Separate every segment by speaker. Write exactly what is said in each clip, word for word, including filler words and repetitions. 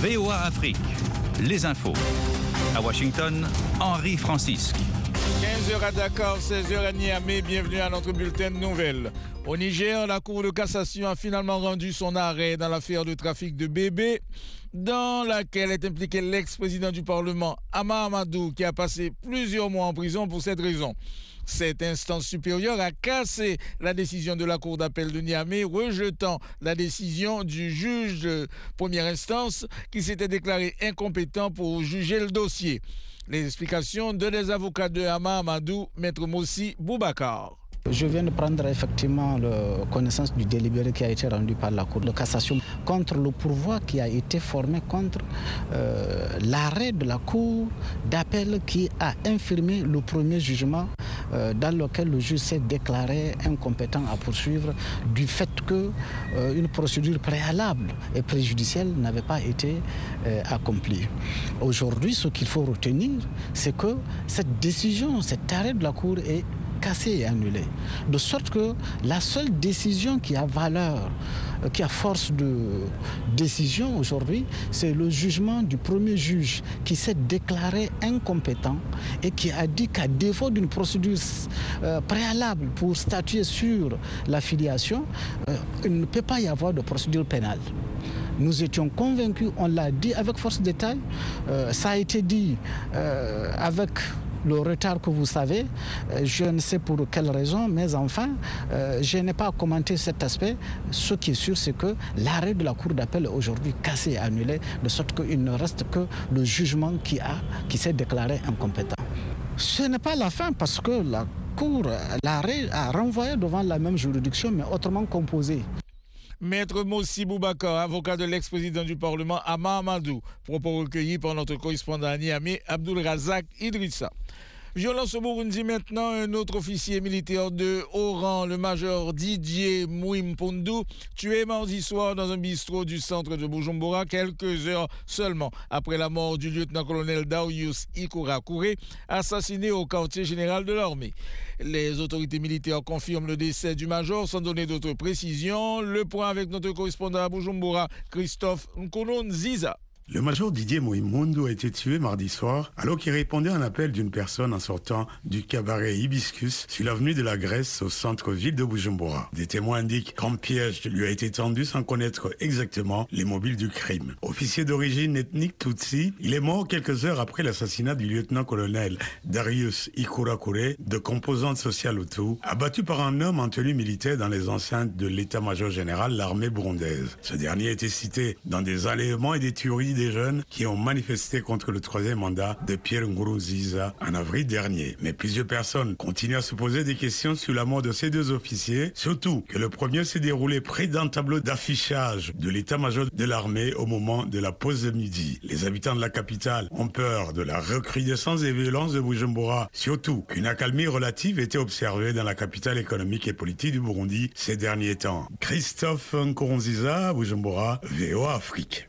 Speaker 1: V O A Afrique, les infos. À Washington, Henri Francisque.
Speaker 2: quinze heures à Dakar, seize heures à Niamey, bienvenue à notre bulletin de nouvelles. Au Niger, la Cour de cassation a finalement rendu son arrêt dans l'affaire de trafic de bébés, dans laquelle est impliqué l'ex-président du Parlement, Hama Amadou, qui a passé plusieurs mois en prison pour cette raison. Cette instance supérieure a cassé la décision de la Cour d'appel de Niamey, rejetant la décision du juge de première instance qui s'était déclaré incompétent pour juger le dossier. Les explications de les avocats de Hama Amadou, Maître Mossi Boubacar.
Speaker 3: Je viens de prendre effectivement le, connaissance du délibéré qui a été rendu par la Cour de cassation contre le pourvoi qui a été formé contre euh, l'arrêt de la Cour d'appel qui a infirmé le premier jugement euh, dans lequel le juge s'est déclaré incompétent à poursuivre du fait qu'une euh, procédure préalable et préjudicielle n'avait pas été euh, accomplie. Aujourd'hui, ce qu'il faut retenir, c'est que cette décision, cet arrêt de la Cour est cassé et annulé. De sorte que la seule décision qui a valeur, qui a force de décision aujourd'hui, c'est le jugement du premier juge qui s'est déclaré incompétent et qui a dit qu'à défaut d'une procédure euh, préalable pour statuer sur la filiation, euh, il ne peut pas y avoir de procédure pénale. Nous étions convaincus, on l'a dit avec force de détail, euh, ça a été dit euh, avec le retard que vous savez, je ne sais pour quelle raison, mais enfin, euh, je n'ai pas commenté cet aspect. Ce qui est sûr, c'est que l'arrêt de la Cour d'appel est aujourd'hui cassé et annulé, de sorte qu'il ne reste que le jugement qui, a, qui s'est déclaré incompétent. Ce n'est pas la fin, parce que la Cour, l'arrêt a renvoyé devant la même juridiction, mais autrement composée.
Speaker 2: Maître Mossi Boubacar, avocat de l'ex-président du Parlement, Hama Amadou, propos recueillis par notre correspondant à Niamey, Abdul Razak Idrissa. Violence au Burundi maintenant, un autre officier militaire de haut rang, le major Didier Mouimpondu, tué mardi soir dans un bistrot du centre de Bujumbura, quelques heures seulement après la mort du lieutenant-colonel Darius Ikorakure, assassiné au quartier général de l'armée. Les autorités militaires confirment le décès du major sans donner d'autres précisions. Le point avec notre correspondant à Bujumbura, Christophe Nkono-Nziza.
Speaker 4: Le major Didier Mouimpondu a été tué mardi soir alors qu'il répondait à un appel d'une personne en sortant du cabaret Hibiscus sur l'avenue de la Grèce au centre-ville de Bujumbura. Des témoins indiquent qu'un piège lui a été tendu sans connaître exactement les mobiles du crime. Officier d'origine ethnique Tutsi, il est mort quelques heures après l'assassinat du lieutenant-colonel Darius Ikorakure, de composante sociale Hutu, abattu par un homme en tenue militaire dans les enceintes de l'état-major général de l'armée burundaise. Ce dernier a été cité dans des enlèvements et des tueries des jeunes qui ont manifesté contre le troisième mandat de Pierre Nkurunziza en avril dernier. Mais plusieurs personnes continuent à se poser des questions sur la mort de ces deux officiers, surtout que le premier s'est déroulé près d'un tableau d'affichage de l'état-major de l'armée au moment de la pause de midi. Les habitants de la capitale ont peur de la recrudescence des violences de Bujumbura, surtout qu'une accalmie relative était observée dans la capitale économique et politique du Burundi ces derniers temps. Christophe Nkurunziza, Bujumbura, V O A Afrique.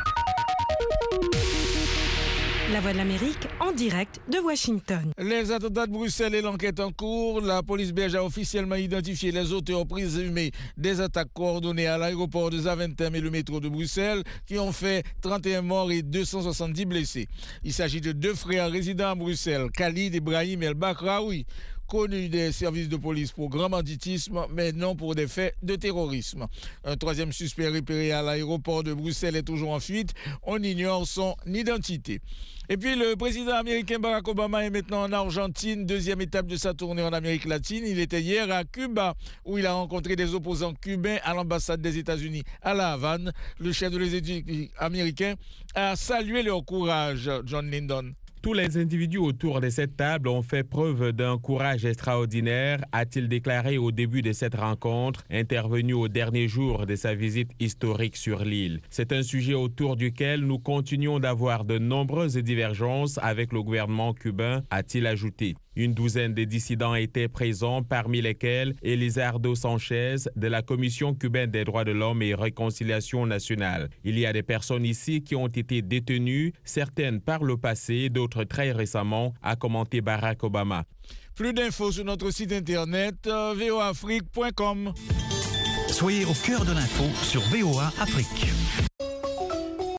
Speaker 5: La Voix de l'Amérique en direct de Washington.
Speaker 2: Les attentats de Bruxelles et l'enquête en cours. La police belge a officiellement identifié les auteurs présumés des attaques coordonnées à l'aéroport de Zaventem et le métro de Bruxelles qui ont fait trente et un morts et deux cent soixante-dix blessés. Il s'agit de deux frères résidant à Bruxelles, Khalid Ibrahim El Bakraoui, connu des services de police pour grand banditisme, mais non pour des faits de terrorisme. Un troisième suspect repéré à l'aéroport de Bruxelles est toujours en fuite. On ignore son identité. Et puis le président américain Barack Obama est maintenant en Argentine, deuxième étape de sa tournée en Amérique latine. Il était hier à Cuba, où il a rencontré des opposants cubains à l'ambassade des États-Unis à La Havane. Le chef de l'exécutif américain a salué leur courage, John Lyndon.
Speaker 6: Tous les individus autour de cette table ont fait preuve d'un courage extraordinaire, a-t-il déclaré au début de cette rencontre, intervenue au dernier jour de sa visite historique sur l'île. C'est un sujet autour duquel nous continuons d'avoir de nombreuses divergences avec le gouvernement cubain, a-t-il ajouté. Une douzaine de dissidents étaient présents, parmi lesquels Elizardo Sanchez de la Commission cubaine des droits de l'homme et réconciliation nationale. Il y a des personnes ici qui ont été détenues, certaines par le passé, d'autres très récemment, a commenté Barack Obama.
Speaker 2: Plus d'infos sur notre site internet v o afrique point com.
Speaker 1: Soyez au cœur de l'info sur V O A Afrique.